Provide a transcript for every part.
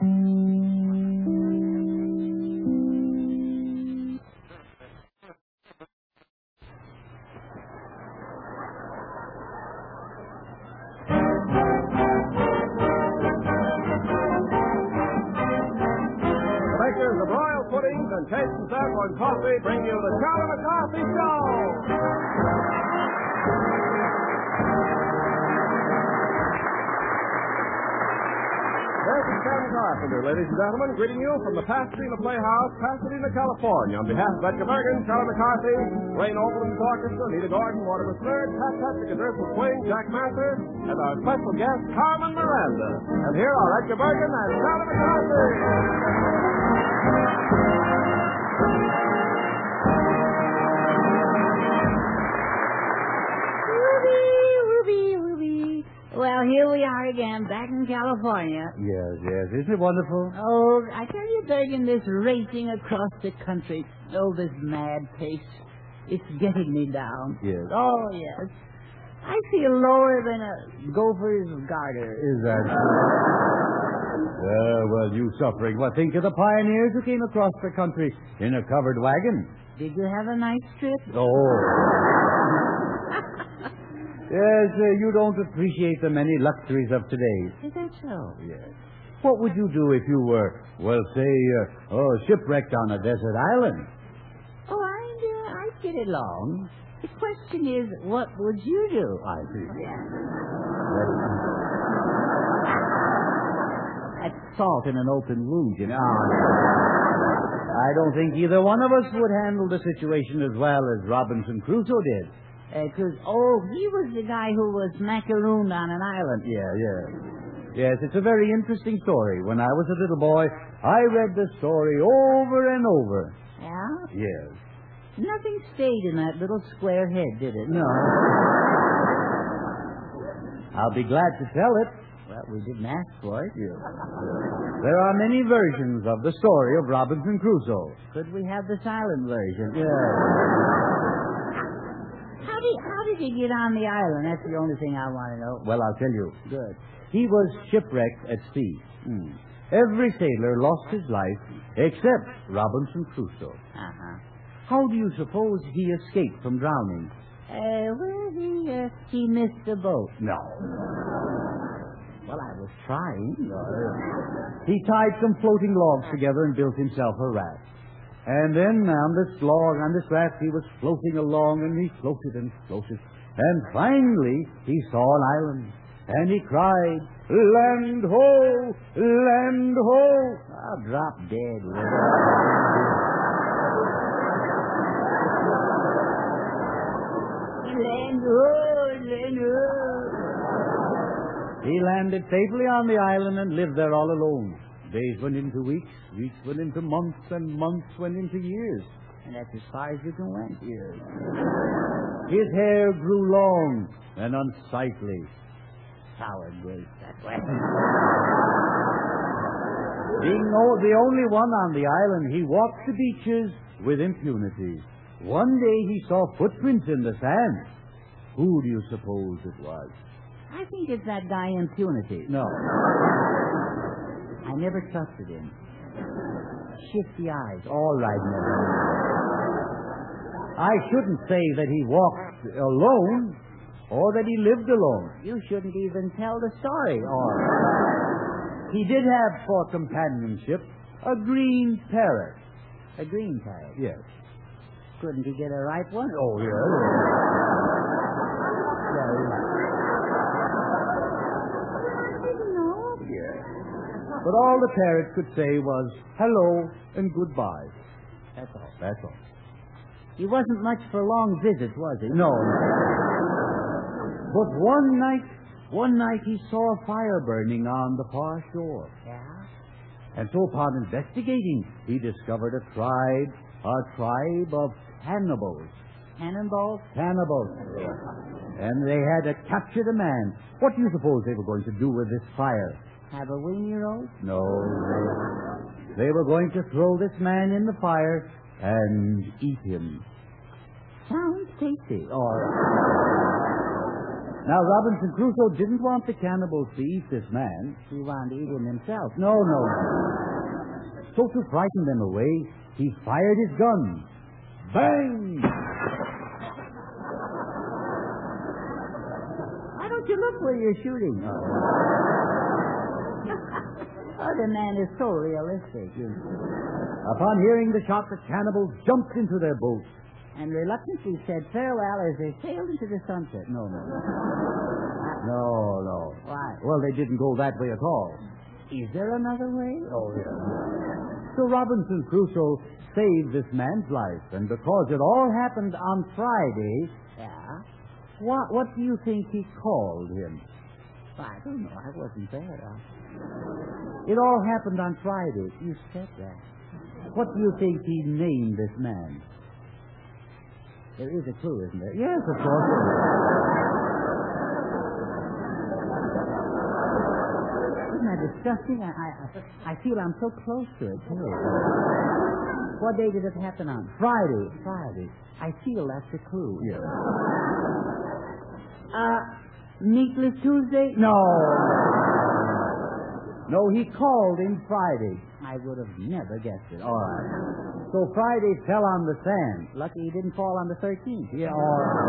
Makers of Royal Puddings and Taste and Saffron Coffee bring you the Charlie McCarthy Show. This is Ken Carpenter, ladies and gentlemen, greeting you from the Pasadena Playhouse, Pasadena, California. On behalf of Edgar Bergen, Charlie McCarthy, Wayne Oberlin's Orchestra, Nita Gordon, Mortimer Snerd, Pat Patrick, and Ursula Swing, Jack Mather, and our special guest, Carmen Miranda. And here are Edgar Bergen and Charlie McCarthy. Well, here we are again, back in California. Yes. Isn't it wonderful? Oh, I tell you, Bergen, this racing across the country, this mad pace, it's getting me down. Yes. Oh, yes. I feel lower than a gopher's garter. Is that well, you suffering. What, think of the pioneers who came across the country in a covered wagon. Did you have a nice trip? Oh. Yes, you don't appreciate the many luxuries of today. Is that so? Yes. What would you do if you were, well, say, shipwrecked on a desert island? Oh, I'd get along. The question is, what would you do? I see. That's salt in an open wound, you know. I don't think either one of us would handle the situation as well as Robinson Crusoe did. He was the guy who was macarooned on an island. Yes, it's a very interesting story. When I was a little boy, I read the story over and over. Yeah? Yes. Nothing stayed in that little square head, did it? No. I'll be glad to tell it. Well, we didn't ask for it. Yes. There are many versions of the story of Robinson Crusoe. Could we have the silent version? Yes. How did he get on the island? That's the only thing I want to know. Well, I'll tell you. Good. He was shipwrecked at sea. Every sailor lost his life except Robinson Crusoe. Uh-huh. How do you suppose he escaped from drowning? He missed the boat. No. Well, I was trying. He tied some floating logs together and built himself a raft. And then on this raft, he was floating along, and he floated and floated. And finally, he saw an island. And he cried, "Land ho! Land ho!" I'll drop dead. Land ho! Land ho! He landed safely on the island and lived there all alone. Days went into weeks, weeks went into months, and months went into years. And that's as far as you can went. Yes. His hair grew long and unsightly. Sour grapes, that way. Being the only one on the island, he walked the beaches with impunity. One day he saw footprints in the sand. Who do you suppose it was? I think it's that guy Impunity. No. I never trusted him. Shifty eyes. All right, never. I shouldn't say that he walked alone or that he lived alone. You shouldn't even tell the story. Or he did have for companionship a green parrot. A green parrot? Yes. Couldn't he get a ripe one? Oh, yes. But all the parrot could say was hello and goodbye. That's all. That's all. He wasn't much for long visits, was he? No. But one night he saw a fire burning on the far shore. Yeah? And so upon investigating, he discovered a tribe of cannibals. Cannonballs? Cannibals. And they had captured a man. What do you suppose they were going to do with this fire? Have a weenie roast? No. They were going to throw this man in the fire and eat him. Sounds tasty. Now, Robinson Crusoe didn't want the cannibals to eat this man. He wanted to eat him himself. No. So to frighten them away, he fired his gun. Bang! Why don't you look where you're shooting? Oh, the man is so realistic. Upon hearing the shot, the cannibals jumped into their boat. And reluctantly said farewell as they sailed into the sunset. No. No. Why? Well, they didn't go that way at all. Is there another way? Oh, yeah. So Robinson Crusoe saved this man's life, and because it all happened on Friday, Yeah? what do you think he called him? I don't know. I wasn't there. It all happened on Friday. You said that. What do you think he named this man? There is a clue, isn't there? Yes, of course. Isn't that disgusting? I feel I'm so close to it, too. What day did it happen on? Friday. I feel that's a clue. Yes. Meatless Tuesday? No, he called him Friday. I would have never guessed it. All right. So Friday fell on the sand. Lucky he didn't fall on the 13th. Yeah, all right.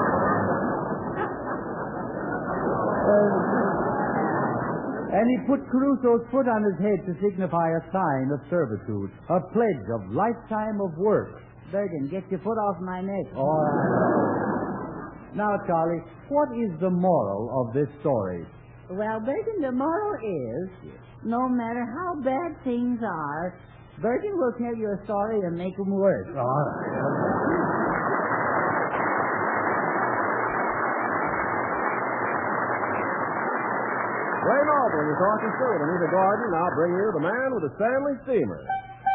And he put Crusoe's foot on his head to signify a sign of servitude, a pledge of lifetime of work. Bergen, get your foot off my neck. All right. Now, Charlie, what is the moral of this story? Well, Bergen, the moral is, no matter how bad things are, Bergen will tell you a story and make them worse. All right. Ray Noble and his orchestra with Anita Gordon now bring you The Man with the Stanley Steamer.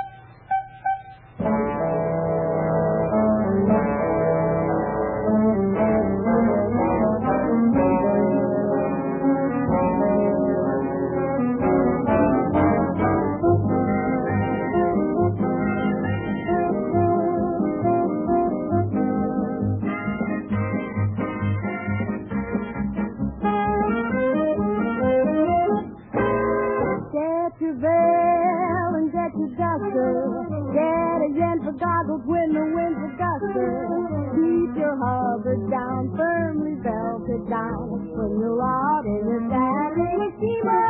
Get a yen for goggles when the wind's a gustin'. Keep your harbor down, firmly belted down when you're out in your Stanley steamer.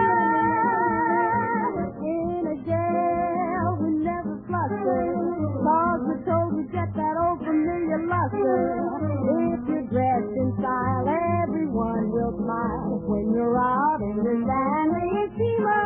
In a jail we never fluster, 'cause we're told to get that old familiar luster. If you're dressed in style, everyone will smile when you're out in your Stanley steamer.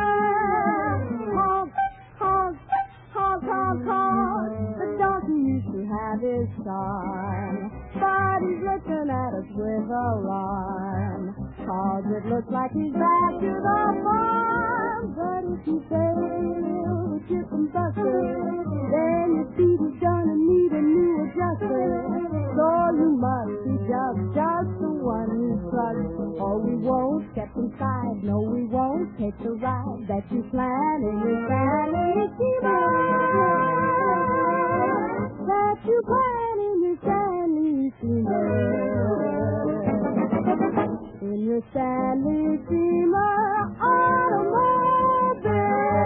The donkey used to have his charm, but he's looking at us with alarm, 'cause it looks like he's back to the farm. But if you fail with your combustor, then your speed is gonna need a new adjuster. So you must be just the one you trust, or we won't step inside. No, we won't take the ride that you plan in your Stanley steamer. That you plan in your Stanley steamer. In your Stanley steamer automobile.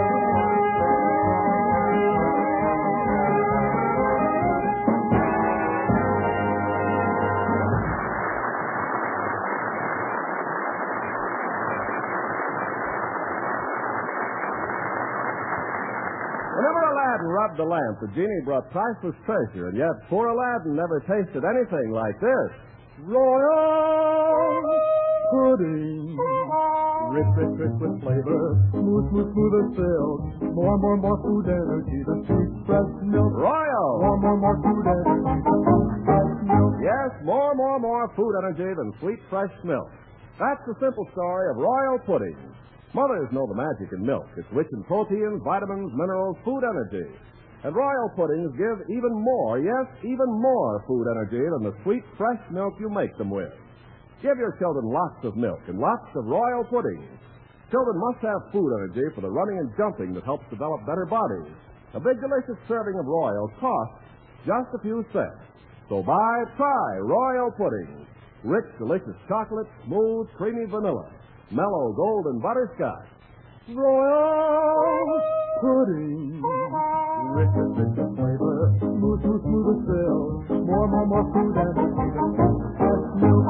Whenever Aladdin rubbed the lamp, the genie brought priceless treasure, and yet poor Aladdin never tasted anything like this. Royal pudding. Rich with flavor. Smooth as silk. More food energy than sweet fresh milk. Royal! More food energy than sweet fresh milk. Yes, more food energy than sweet, fresh milk. That's the simple story of Royal Pudding. Mothers know the magic in milk. It's rich in proteins, vitamins, minerals, food energy. And Royal Puddings give even more, yes, even more food energy than the sweet, fresh milk you make them with. Give your children lots of milk and lots of Royal Puddings. Children must have food energy for the running and jumping that helps develop better bodies. A big, delicious serving of Royal costs just a few cents. So try Royal Puddings. Rich, delicious chocolate, smooth, creamy vanilla, mellow golden butterscotch. Royal pudding. Rich and rich in flavor, smooth, smooth, smooth as silk. More food and it's even fresh milk.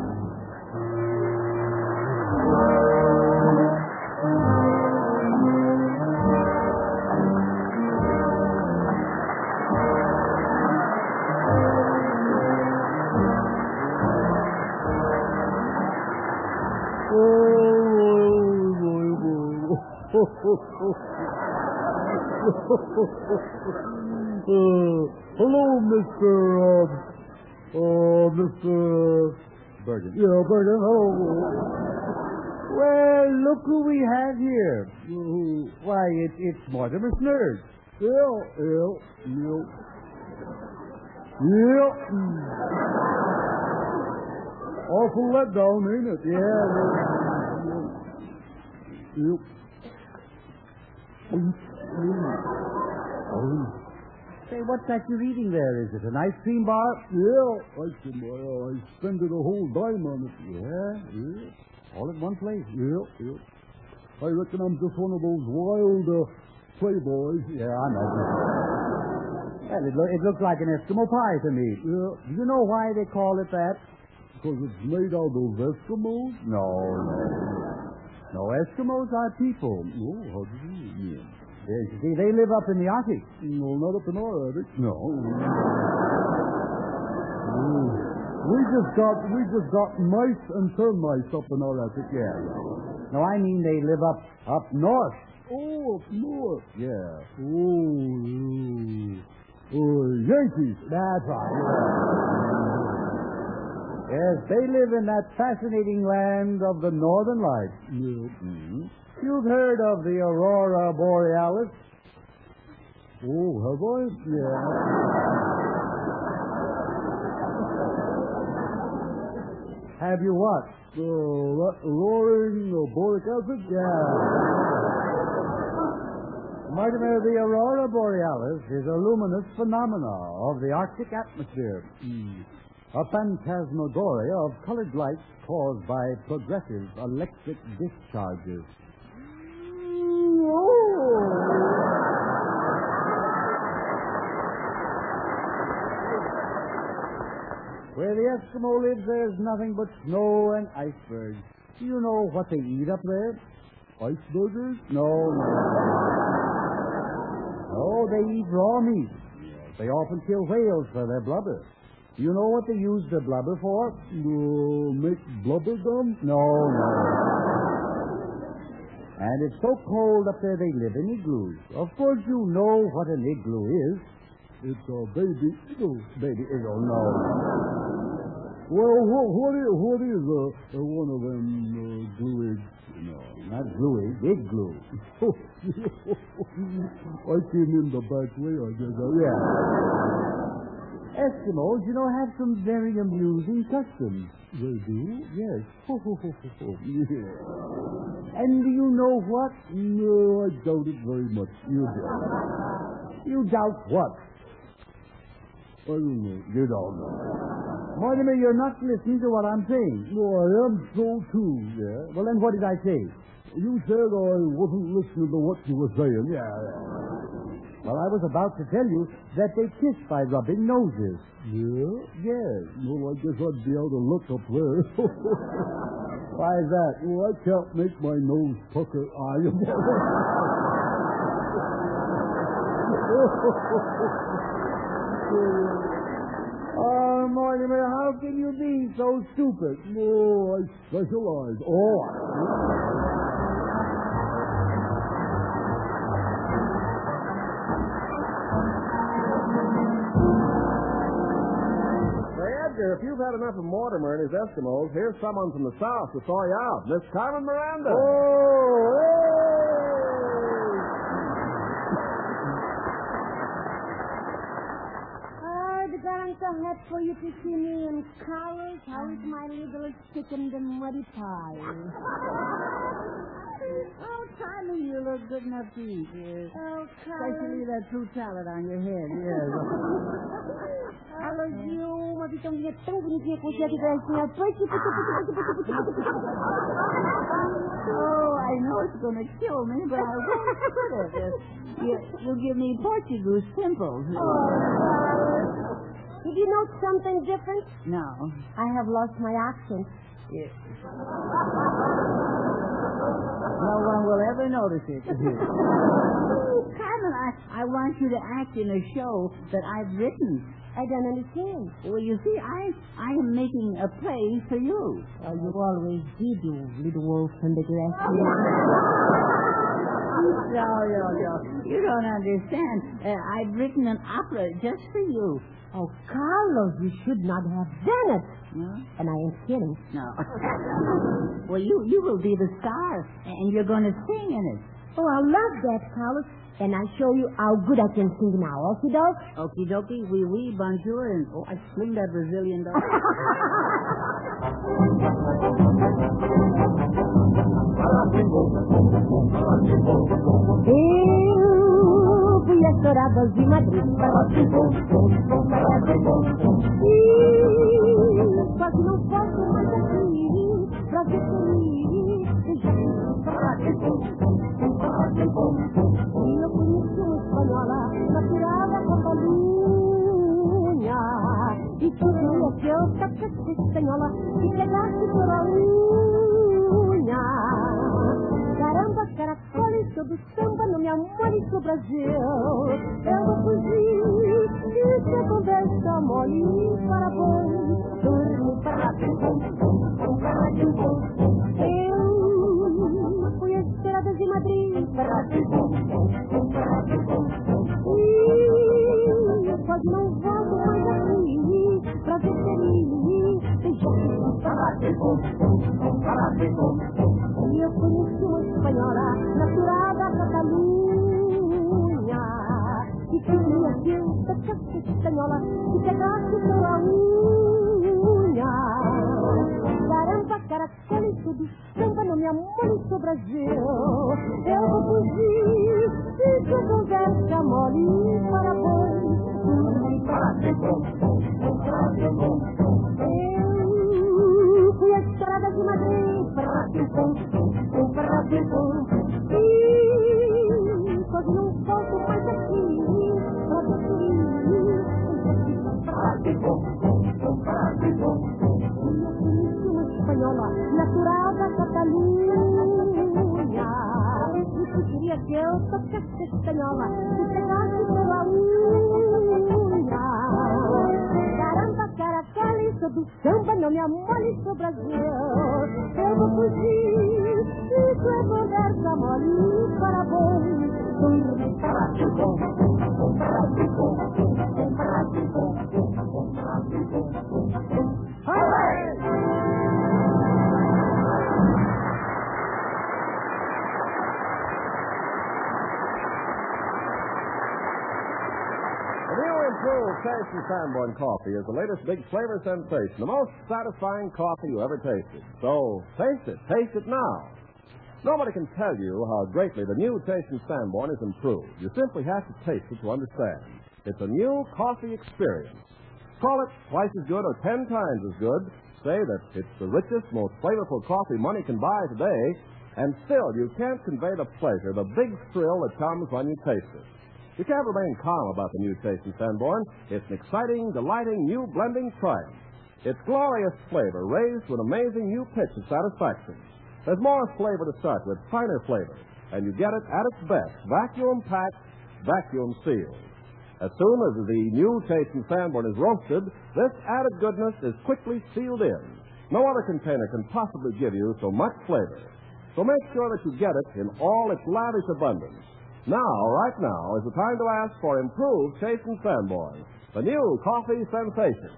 Hello, Mr. Bergen. Yeah, Bergen, hello. Well, look who we have here. Why, it's Mortimer Snurd. Yeah. Awful letdown, ain't it? Yeah. Yep. Say, what's that you're eating there? Is it an ice cream bar? Yeah, I spent it a whole dime on it. Yeah. All at one place. Yeah. I reckon I'm just one of those wild playboys. Yeah, I know. Well, it looks like an Eskimo pie to me. Yeah. Do you know why they call it that? Because it's made out of Eskimos? No. No, Eskimos are people. Oh, how do you mean? Yes, you see, they live up in the Arctic. No, not up in our attic. No. We just got mice and termites up in our attic. Yeah. No, I mean they live up north. Oh, up north. Yeah. Yankees. That's right. Yes, they live in that fascinating land of the Northern Lights. Yeah. Mm-hmm. You've heard of the Aurora Borealis? Oh, have I? Yeah. Have you what? Roaring boric acid? Yeah. Mortimer, the Aurora Borealis is a luminous phenomena of the Arctic atmosphere. A phantasmagoria of colored lights caused by progressive electric discharges. Where the Eskimo lives, there's nothing but snow and icebergs. Do you know what they eat up there? Icebergers? No, they eat raw meat. They often kill whales for their blubber. Do you know what they use their blubber for? Make blubber gum? No. And it's so cold up there they live in igloos. Of course you know what an igloo is. It's a baby igloo. Baby igloo, no. Well, what is one of them glue eggs? No, not glue egg, igloo. I came in the back way, I guess. Yeah. Eskimos, have some very amusing customs. They do? Yes. Yeah. And do you know what? No, I doubt it very much. You do. You doubt what? I don't know. You don't know. Mortimer, you're not listening to what I'm saying. No, I am so too. Yeah? Well, then what did I say? You said I wasn't listening to what you were saying. Yeah. Well, I was about to tell you that they kiss by rubbing noses. Yeah? Yes. Well, I guess I'd be out of luck up there. Why is that? Well, I can't make my nose pucker. Oh, Mortimer, how can you be so stupid? No, I specialize. Edgar, if you've had enough of Mortimer and his Eskimos, here's someone from the South to thaw you out. Miss Carmen Miranda. I'm so happy for you to see me in colors. How is my little chicken and muddy pie? Oh, Tommy, you look good enough to eat. Yes. Oh, Especially that fruit salad on your head. Yes. Carlos, you uma vitãozinha tão bonitinha com cheia de gracinha. Oh, I know it's going to kill me, but I won't quit it. You give me Portuguese pimples. Oh, Carlos. Did you note something different? No. I have lost my accent. Yes. No one will ever notice it. Carmen, I want you to act in a show that I've written. I don't understand. Well, you see, I am making a play for you. Oh, you always did, you little wolf in the grass. No. You don't understand. I've written an opera just for you. Oh, Carlos, you should not have done it. No? And I ain't kidding. No. Well, you will be the star, and you're going to sing in it. Oh, I love that, Carlos. And I'll show you how good I can sing now. Okie doke? Okie dokie, oui, bonjour, and I sling that Brazilian dog. Eu fui as touradas de Madrid. Só que não posso mais aqui pra ver feliz. E eu conheci uma espanhola naturada com Catalunha. E queria que eu tocasse espanhola e pegasse por a unha. Caramba, caracoles, todo samba, não me amores pro Brasil. Eu vou fugir e se conversa mole para bom. Dorme para eu fui às estradas de Madrid. E quase não volto mais aqui pra ver feliz. E eu conheci uma espanhola naturada Catalunha. E queria que eu tocasse espanhola e pegasse pela unha. Caramba, caracoles, tudo samba, não me amores pro Brasil. Eu vou fugir e se conversa mole para bom. Eu fui às estradas de Madrid. E quase não volto mais aqui pra ver feliz. Uma espanhola naturada Catalunha. E se queria que eu tocasse espanhola e pegasse pela unha. Caramba, caracoles, todo samba, não me amores pro Brasil. Eu vou fugir e se conversa mole para bom. The new improved Taste and Sanborn coffee is the latest big flavor sensation, the most satisfying coffee you ever tasted. So, taste it now. Nobody can tell you how greatly the new Taste and Sanborn is improved. You simply have to taste it to understand. It's a new coffee experience. Call it twice as good or 10 times as good. Say that it's the richest, most flavorful coffee money can buy today, and still you can't convey the pleasure, the big thrill that comes when you taste it. You can't remain calm about the new Taste and Sanborn. It's an exciting, delighting, new blending triumph. Its glorious flavor raised to an amazing new pitch of satisfaction. There's more flavor to start with, finer flavor, and you get it at its best, vacuum-packed, vacuum-sealed. As soon as the new Taste and Sanborn is roasted, this added goodness is quickly sealed in. No other container can possibly give you so much flavor. So make sure that you get it in all its lavish abundance. Right now, is the time to ask for improved Taste and Sanborn, the new coffee sensation.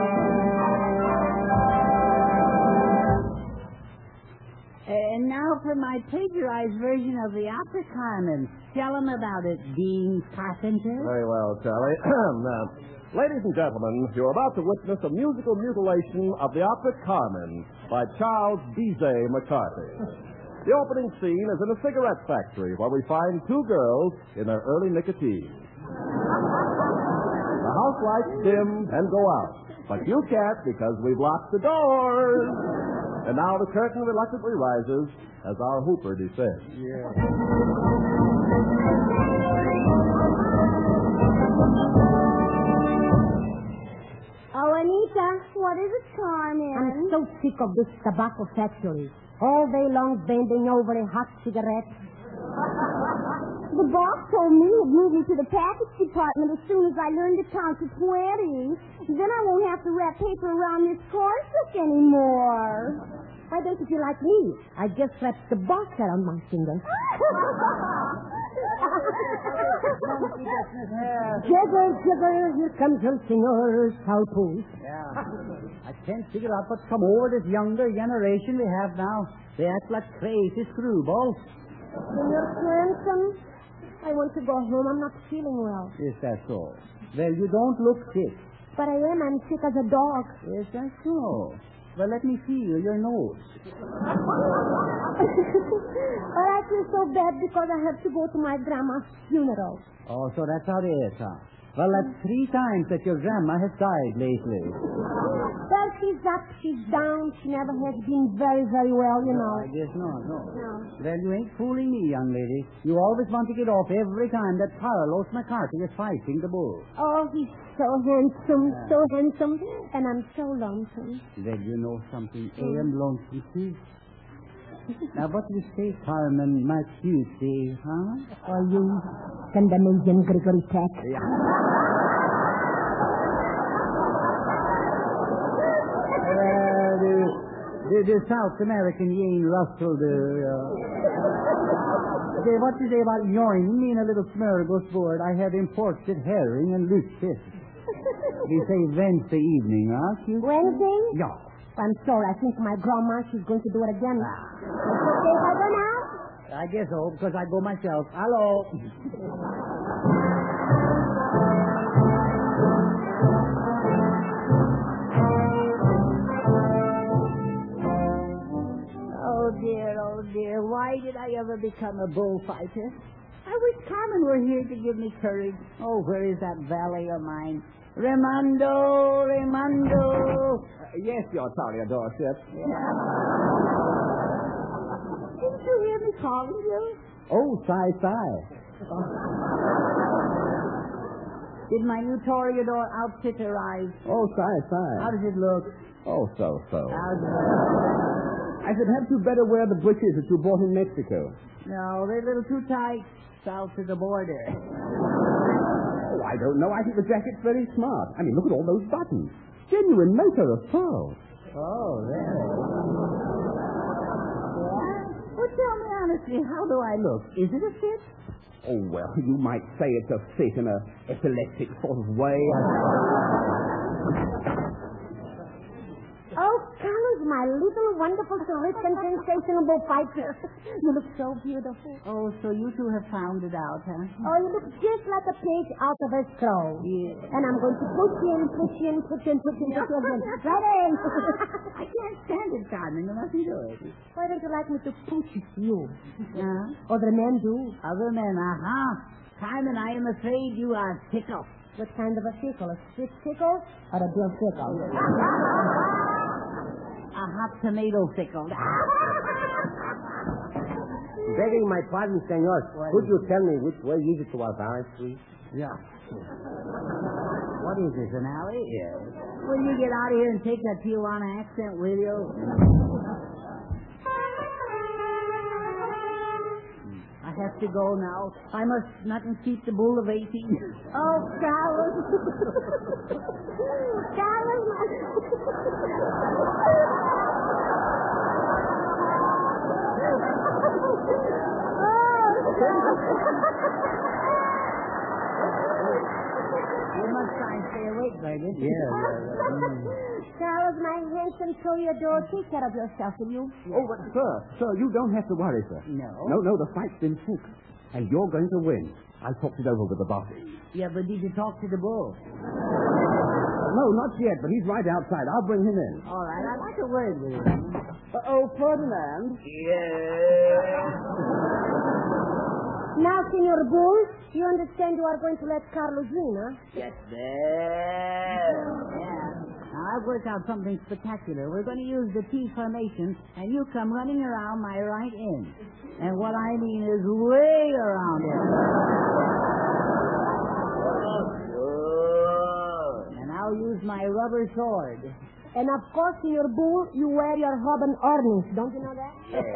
And now for my plagiarized version of the opera, Carmen. Tell them about it, Dean Carpenter. Very well, Charlie. Now, ladies and gentlemen, you're about to witness a musical mutilation of the opera Carmen by Charles Bizet McCarthy. The opening scene is in a cigarette factory where we find two girls in their early nicotine. The house lights dim and go out, but you can't because we've locked the doors. And now the curtain reluctantly rises as our Hooper descends. Oh, Anita, what is it, Carmen? I'm so sick of this tobacco factory. All day long bending over a hot cigarette. The boss told me he'd move me to the package department as soon as I learned to count to 20. Then I won't have to wrap paper around this cornstick anymore. Why don't you feel like me? I just wrapped the box around my finger. Jigger, jigger, here comes your singer, Salpoos. I can't figure out what's come over this younger generation we have now. They act like crazy screwballs. Senor Cranston, I want to go home. I'm not feeling well. Is that so? Well, you don't look sick. But I am. I'm sick as a dog. Is that so? Well, let me feel your nose. But I feel so bad because I have to go to my grandma's funeral. Oh, so that's how it is, huh? Well, that's 3 times that your grandma has died lately. Well, she's up, she's down. She never has been very, very well, you know. I guess not, no. Well, you ain't fooling me, young lady. You always want to get off every time that Carlos McCarthy is fighting the bull. Oh, he's so handsome, and I'm so lonesome. Well, you know something. I am lonesome, too. Now, what do you say, Carmen, my cutie, huh? Are you Scandinavian Gregory Peck? The South American you ain't Russell, what do you say about yoin? Me and a little smorgasbord. I have imported herring and loose fish. We say Wednesday evening, huh? Wednesday? Yeah. I'm sorry. I think my grandma, she's going to do it again. Okay if I go now? I guess so, because I go myself. Hello. Oh, dear. Why did I ever become a bullfighter? I wish Carmen were here to give me courage. Oh, where is that valet of mine? Raimondo! Yes, your Toreadorship. Didn't you hear me calling you? Oh, sigh. Did my new Toreador outfit arrive? Oh, sigh. How does it look? Oh, so. How's it look? I should have you better wear the breeches that you bought in Mexico. No, they're a little too tight. South of the border. Oh, I don't know. I think the jacket's very smart. I mean, look at all those buttons. Genuine motor of pearl. Oh, really? Well, tell me honestly, how do I look? Is it a fit? Oh, well, you might say it's a fit in a epileptic sort of way. Oh, Carlos, my little wonderful, terrific, and sensational fighter. You look so beautiful. Oh, so you two have found it out, huh? Oh, you look just like a page out of a scroll. Yeah. And I'm going to push in. Right in. I can't stand it, Carmen. You mustn't do it. Why don't you like me to push you? Huh? Other men do. Other men, Carmen, I am afraid you are tickled. What kind of a tickle? A stick tickle or a bill tickle? A hot tomato tickle. Begging my pardon, senor, could you tell me which way is it to our barracks, please? Yeah. What is this, an alley? Yes. Will you get out of here and take that Tijuana accent with you? I have to go now. I must not keep the bull of 18. Oh, Carlos. You must try and stay awake, baby. Yeah. Charles, my handsome Toreador, take care of yourself, will you? Oh, but sir, you don't have to worry, sir. No? No, the fight's been fixed. And you're going to win. I talked it over with the boss. Yeah, but did you talk to the bull? No, not yet, but he's right outside. I'll bring him in. All right, I'd like a word with him. Oh, Ferdinand. Now, Senor Bull, you understand you are going to let Carlos win, huh? Yes, sir. Yeah. Now, I've worked out something spectacular. We're going to use the T formation, and you come running around my right end. And what I mean is way around it. And I'll use my rubber sword. And of course, Senor Bull, you wear your Robin ornaments. Don't you know that?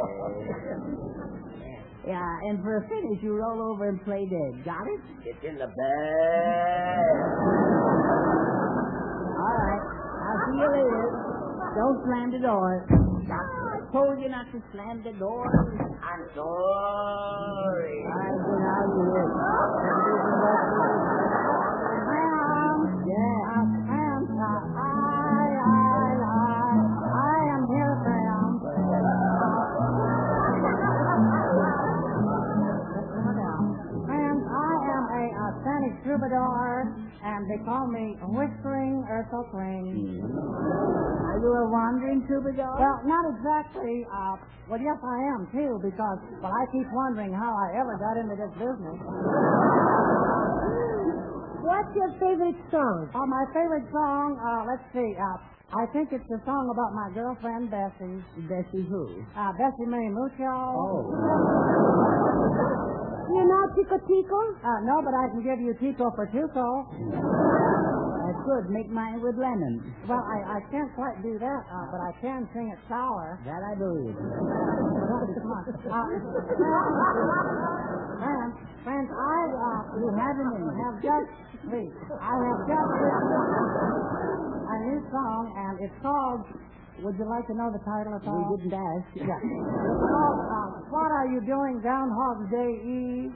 Yeah, and for a finish, you roll over and play dead. Got it? It's in the bag. All right. I'll see you later. Don't slam the door. I told you not to slam the door. I'm sorry. All right, get out of here. I am here, Sam. Friends, I am a Spanish troubadour, and they call me Whispering Earthel Spring. Are you a wandering troubadour? Well, not exactly. Well, yes, I am, too, because, well, I keep wondering how I ever got into this business. What's your favorite song? My favorite song, let's see, I think it's the song about my girlfriend, Bessie. Bessie who? Bessie May Mucho. Oh. You know Tico Tico? No, but I can give you Tico for Tuco. I could make mine with lemon. Well, I can't quite do that, but I can sing it sour. That I believe. Friends, you have just written a new song, and it's called, would you like to know the title of the song? We didn't ask. Yeah. It's called, What Are You Doing Groundhog's Day Eve?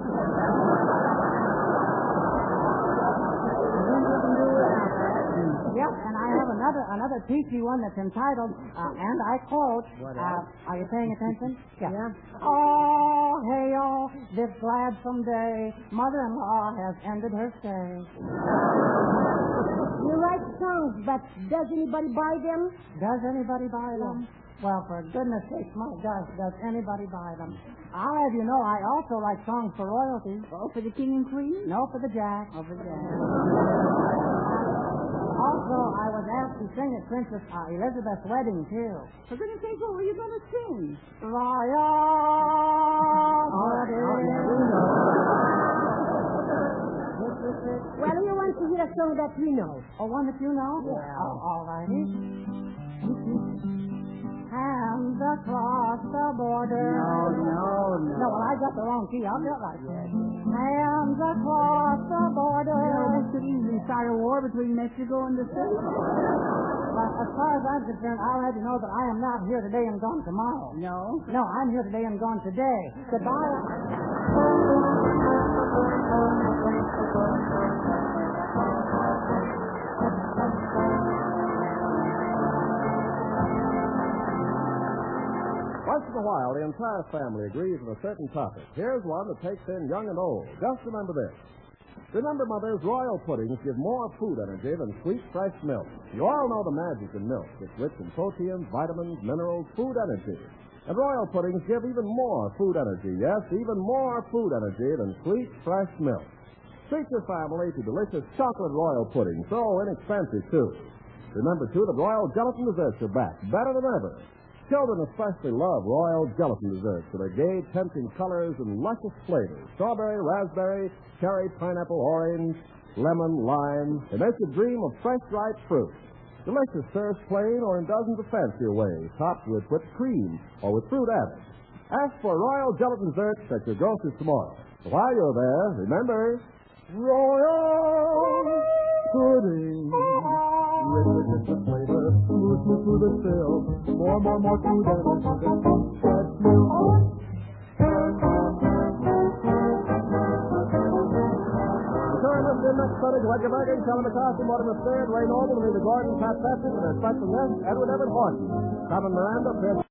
Yep, and I have another peachy one that's entitled, and I quote, are you paying attention? Yeah. Oh, hey, oh, this gladsome day, mother-in-law has ended her stay. You write songs, but does anybody buy them? Does anybody buy them? Well, for goodness sake, my gosh, does anybody buy them? I'll have you know, I also write songs for royalty. Oh, for the king and queen? No, for the jack. Oh, for the jack. Also, I was asked to sing at Princess Elizabeth's wedding, too. For goodness sake, what were you going to sing? Well, you want to hear a song that you know. Oh, one that you know? Yeah. Oh, all righty. Hands across the border. No, well, I got the wrong key. I'll get right. Hands across the border. This could easily start a war between Mexico and the States. But as far as I'm concerned, I'll have you know that I am not here today and gone tomorrow. No? No, I'm here today and gone today. Goodbye. Once in a while, the entire family agrees on a certain topic. Here's one that takes in young and old. Just remember this. Remember, mothers, royal puddings give more food energy than sweet, fresh milk. You all know the magic in milk. It's rich in proteins, vitamins, minerals, food energy. And royal puddings give even more food energy. Yes, even more food energy than sweet, fresh milk. Treat your family to delicious chocolate royal pudding, so inexpensive, too. Remember, too, that royal gelatin desserts are back, better than ever. Children especially love royal gelatin desserts with their gay, tempting colors and luscious flavors. Strawberry, raspberry, cherry, pineapple, orange, lemon, lime. They make you dream of fresh, ripe fruit. Delicious served plain or in dozens of fancier ways, topped with whipped cream or with fruit added. Ask for royal gelatin desserts at your grocer's tomorrow. While you're there, remember, Royal pudding. Rich with flavor, smooth as silk. More food energy than fresh milk. return us in next Sunday to Edgar Bergen, Shelley McCarthy, Mortimer Stern, Ray Noble, Rita Gordon, Pat Patrick, and our special guest, Edward Everett Horton. Carmen Miranda, Chris